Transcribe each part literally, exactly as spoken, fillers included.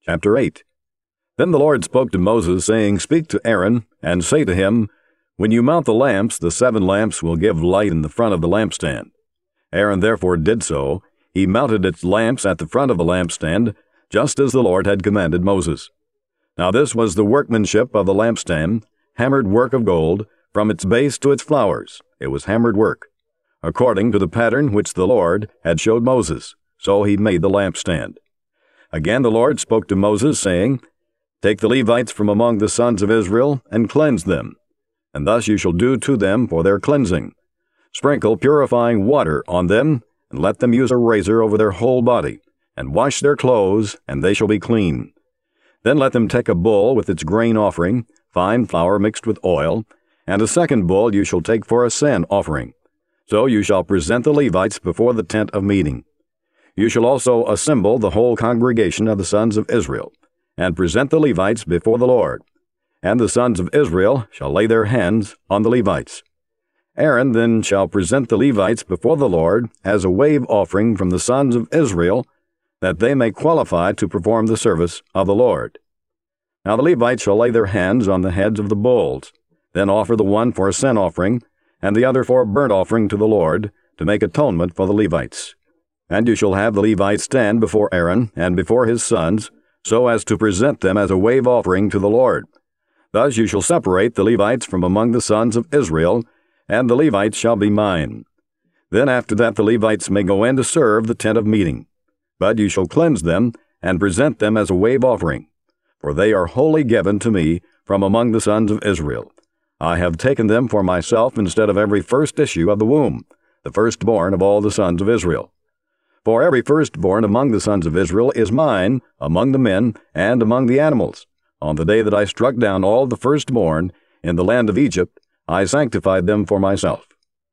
Chapter eight. Then the Lord spoke to Moses, saying, Speak to Aaron, and say to him, When you mount the lamps, the seven lamps will give light in the front of the lampstand. Aaron therefore did so. He mounted its lamps at the front of the lampstand, just as the Lord had commanded Moses. Now this was the workmanship of the lampstand, hammered work of gold, from its base to its flowers. It was hammered work, according to the pattern which the Lord had showed Moses. So he made the lampstand. Again the Lord spoke to Moses, saying, Take the Levites from among the sons of Israel, and cleanse them. And thus you shall do to them for their cleansing. Sprinkle purifying water on them, and let them use a razor over their whole body, and wash their clothes, and they shall be clean. Then let them take a bull with its grain offering, fine flour mixed with oil, and a second bull you shall take for a sin offering. So you shall present the Levites before the tent of meeting. You shall also assemble the whole congregation of the sons of Israel, and present the Levites before the Lord. And the sons of Israel shall lay their hands on the Levites. Aaron then shall present the Levites before the Lord as a wave offering from the sons of Israel, that they may qualify to perform the service of the Lord. Now the Levites shall lay their hands on the heads of the bulls, then offer the one for a sin offering, and the other for a burnt offering to the Lord, to make atonement for the Levites. And you shall have the Levites stand before Aaron and before his sons, so as to present them as a wave offering to the Lord. Thus you shall separate the Levites from among the sons of Israel, and the Levites shall be mine. Then after that the Levites may go in to serve the tent of meeting. But you shall cleanse them, and present them as a wave offering, for they are wholly given to me from among the sons of Israel. I have taken them for myself instead of every first issue of the womb, the firstborn of all the sons of Israel. For every firstborn among the sons of Israel is mine, among the men and among the animals. On the day that I struck down all the firstborn in the land of Egypt, I sanctified them for myself.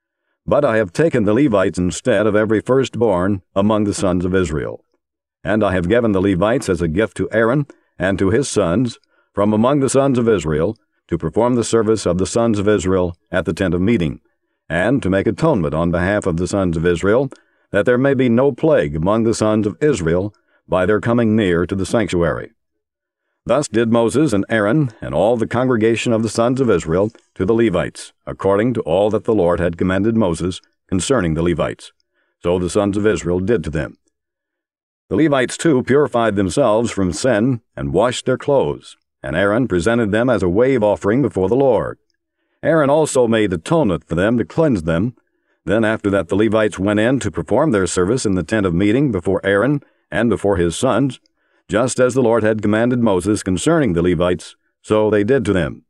But I have taken the Levites instead of every firstborn among the sons of Israel. And I have given the Levites as a gift to Aaron and to his sons from among the sons of Israel, to perform the service of the sons of Israel at the tent of meeting, and to make atonement on behalf of the sons of Israel, that there may be no plague among the sons of Israel by their coming near to the sanctuary. Thus did Moses and Aaron and all the congregation of the sons of Israel to the Levites, according to all that the Lord had commanded Moses concerning the Levites. So the sons of Israel did to them. The Levites too purified themselves from sin and washed their clothes, and Aaron presented them as a wave offering before the Lord. Aaron also made atonement for them to cleanse them. Then after that the Levites went in to perform their service in the tent of meeting before Aaron and before his sons, just as the Lord had commanded Moses concerning the Levites, so they did to them.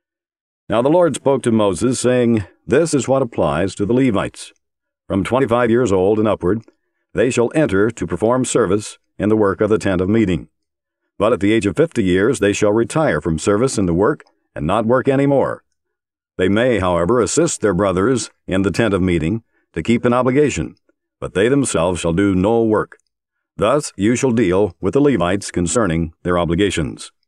Now the Lord spoke to Moses, saying, This is what applies to the Levites. From twenty-five years old and upward, they shall enter to perform service in the work of the tent of meeting. But at the age of fifty years they shall retire from service in the work, and not work any more. They may, however, assist their brothers in the tent of meeting, to keep an obligation, but they themselves shall do no work. Thus you shall deal with the Levites concerning their obligations.